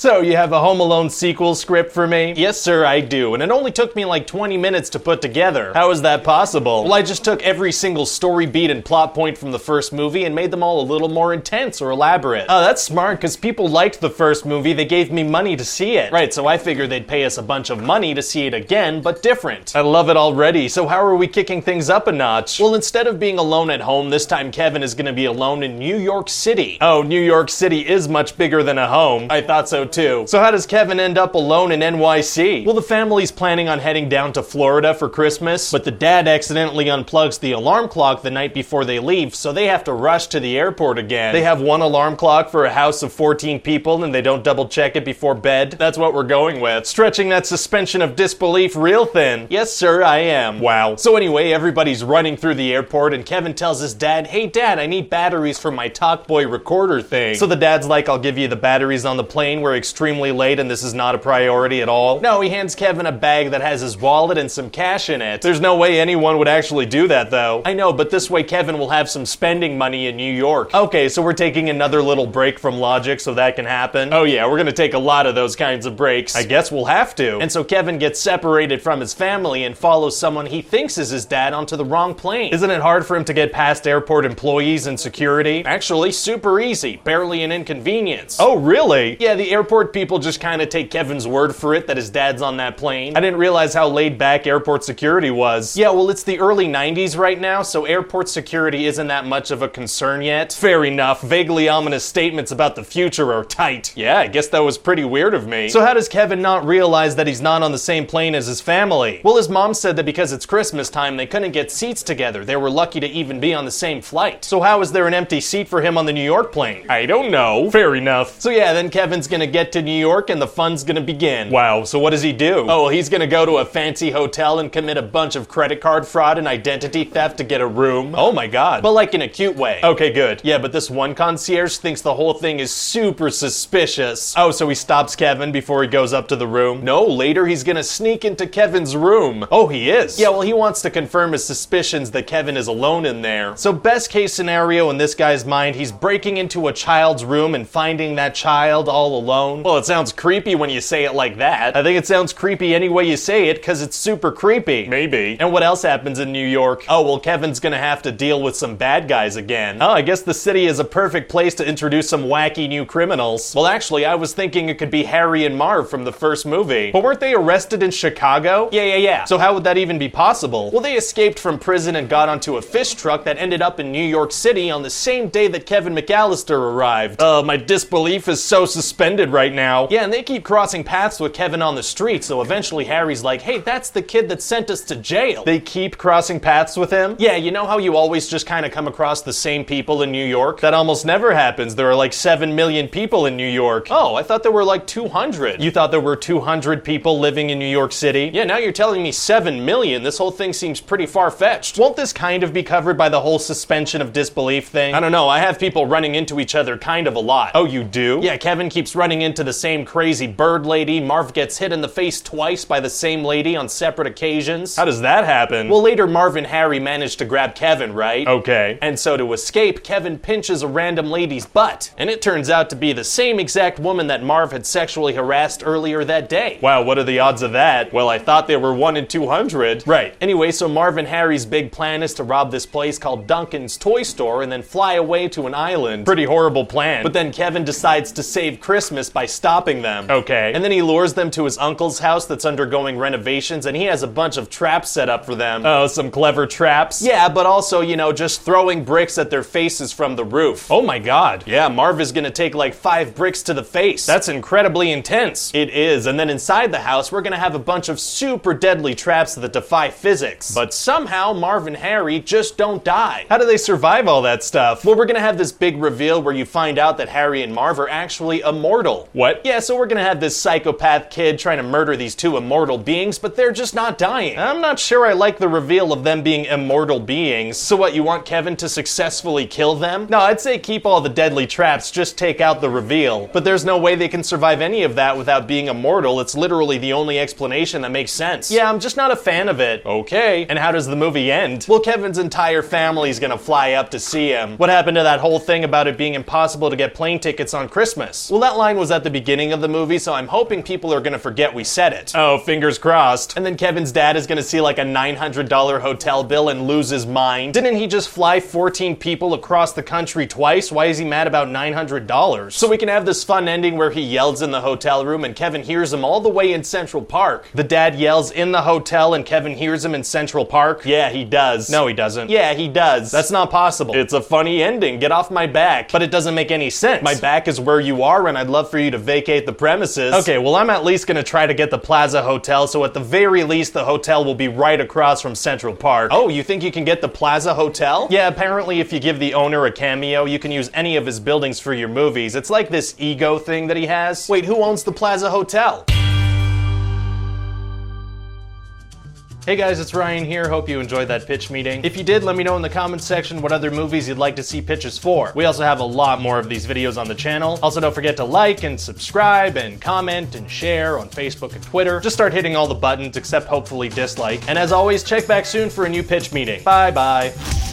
So, you have a Home Alone sequel script for me? Yes, sir, I do, and it only took me like 20 minutes to put together. How is that possible? Well, I just took every single story beat and plot point from the first movie and made them all a little more intense or elaborate. Oh, that's smart, because people liked the first movie, they gave me money to see it. Right, so I figured they'd pay us a bunch of money to see it again, but different. I love it already, so how are we kicking things up a notch? Well, instead of being alone at home, this time Kevin is gonna be alone in New York City. Oh, New York City is much bigger than a home. I thought so too. So how does Kevin end up alone in NYC? Well, the family's planning on heading down to Florida for Christmas, but the dad accidentally unplugs the alarm clock the night before they leave, so they have to rush to the airport again. They have one alarm clock for a house of 14 people and they don't double check it before bed. That's what we're going with. Stretching that suspension of disbelief real thin. Yes, sir, I am. Wow. So anyway, everybody's running through the airport and Kevin tells his dad, "Hey dad, I need batteries for my Talkboy recorder thing." So the dad's like, "I'll give you the batteries on the plane. We're extremely late and this is not a priority at all." No, he hands Kevin a bag that has his wallet and some cash in it. There's no way anyone would actually do that though. I know, but this way Kevin will have some spending money in New York. Okay, so we're taking another little break from logic so that can happen. Oh yeah, we're gonna take a lot of those kinds of breaks. I guess we'll have to. And so Kevin gets separated from his family and follows someone he thinks is his dad onto the wrong plane. Isn't it hard for him to get past airport employees and security? Actually, super easy. Barely an inconvenience. Oh, really? Yeah, the airport people just kind of take Kevin's word for it that his dad's on that plane. I didn't realize how laid back airport security was. Yeah, well, it's the early 90s right now, so airport security isn't that much of a concern yet. Fair enough. Vaguely ominous statements about the future are tight. Yeah, I guess that was pretty weird of me. So how does Kevin not realize that he's not on the same plane as his family? Well, his mom said that because it's Christmas time, they couldn't get seats together. They were lucky to even be on the same flight. So how is there an empty seat for him on the New York plane? I don't know. Fair enough. So yeah, then Kevin's gonna get to New York and the fun's gonna begin. Wow, so what does he do? Oh, well, he's gonna go to a fancy hotel and commit a bunch of credit card fraud and identity theft to get a room. Oh my god. But like in a cute way. Okay, good. Yeah, but this one concierge thinks the whole thing is super suspicious. Oh, so he stops Kevin before he goes up to the room? No, later he's gonna sneak into Kevin's room. Oh, he is? Yeah, well, he wants to confirm his suspicions that Kevin is alone in there. So best case scenario in this guy's mind, he's breaking into a child's room and finding that child all alone. Well, it sounds creepy when you say it like that. I think it sounds creepy any way you say it because it's super creepy. Maybe. And what else happens in New York? Oh, well, Kevin's gonna have to deal with some bad guys again. Oh, I guess the city is a perfect place to introduce some wacky new criminals. Well, actually, I was thinking it could be Harry and Marv from the first movie. But weren't they arrested in Chicago? Yeah. So how would that even be possible? Well, they escaped from prison and got onto a fish truck that ended up in New York City on the same day that Kevin McAllister arrived. My disbelief is so suspended right now. Yeah, and they keep crossing paths with Kevin on the street, so eventually Harry's like, "Hey, that's the kid that sent us to jail." They keep crossing paths with him? Yeah, you know how you always just kind of come across the same people in New York? That almost never happens. There are like 7 million people in New York. Oh, I thought there were like 200. You thought there were 200 people living in New York City? Yeah, now you're telling me 7 million. This whole thing seems pretty far-fetched. Won't this kind of be covered by the whole suspension of disbelief thing? I don't know, I have people running into each other kind of a lot. Oh, you do? Yeah, Kevin keeps running into the same crazy bird lady. Marv gets hit in the face twice by the same lady on separate occasions. How does that happen? Well, later Marv and Harry manage to grab Kevin, right? Okay. And so to escape, Kevin pinches a random lady's butt. And it turns out to be the same exact woman that Marv had sexually harassed earlier that day. Wow, what are the odds of that? Well, I thought they were 1 in 200. Right. Anyway, so Marv and Harry's big plan is to rob this place called Duncan's Toy Store and then fly away to an island. Pretty horrible plan. But then Kevin decides to save Christmas by stopping them. Okay. And then he lures them to his uncle's house that's undergoing renovations and he has a bunch of traps set up for them. Oh, some clever traps? Yeah, but also, you know, just throwing bricks at their faces from the roof. Oh my god. Yeah, Marv is gonna take like 5 bricks to the face. That's incredibly intense. It is. And then inside the house, we're gonna have a bunch of super deadly traps that defy physics. But somehow, Marv and Harry just don't die. How do they survive all that stuff? Well, we're gonna have this big reveal where you find out that Harry and Marv are actually immortal. What? Yeah, so we're gonna have this psychopath kid trying to murder these 2 immortal beings, but they're just not dying. I'm not sure I like the reveal of them being immortal beings. So what, you want Kevin to successfully kill them? No, I'd say keep all the deadly traps, just take out the reveal. But there's no way they can survive any of that without being immortal. It's literally the only explanation that makes sense. Yeah, I'm just not a fan of it. Okay. And how does the movie end? Well, Kevin's entire family's gonna fly up to see him. What happened to that whole thing about it being impossible to get plane tickets on Christmas? Well, that line was was at the beginning of the movie, so I'm hoping people are gonna forget we said it. Oh, fingers crossed. And then Kevin's dad is gonna see like a $900 hotel bill and lose his mind. Didn't he just fly 14 people across the country twice? Why is he mad about $900? So we can have this fun ending where he yells in the hotel room and Kevin hears him all the way in Central Park. The dad yells in the hotel and Kevin hears him in Central Park. Yeah, he does. No, he doesn't. Yeah, he does. That's not possible. It's a funny ending. Get off my back. But it doesn't make any sense. My back is where you are and I'd love for you to vacate the premises. Okay, well, I'm at least gonna try to get the Plaza Hotel, so at the very least the hotel will be right across from Central Park. Oh, you think you can get the Plaza Hotel? Yeah, apparently if you give the owner a cameo, you can use any of his buildings for your movies. It's like this ego thing that he has. Wait, who owns the Plaza Hotel? Hey guys, it's Ryan here. Hope you enjoyed that pitch meeting. If you did, let me know in the comments section what other movies you'd like to see pitches for. We also have a lot more of these videos on the channel. Also, don't forget to like and subscribe and comment and share on Facebook and Twitter. Just start hitting all the buttons except hopefully dislike. And as always, check back soon for a new pitch meeting. Bye bye.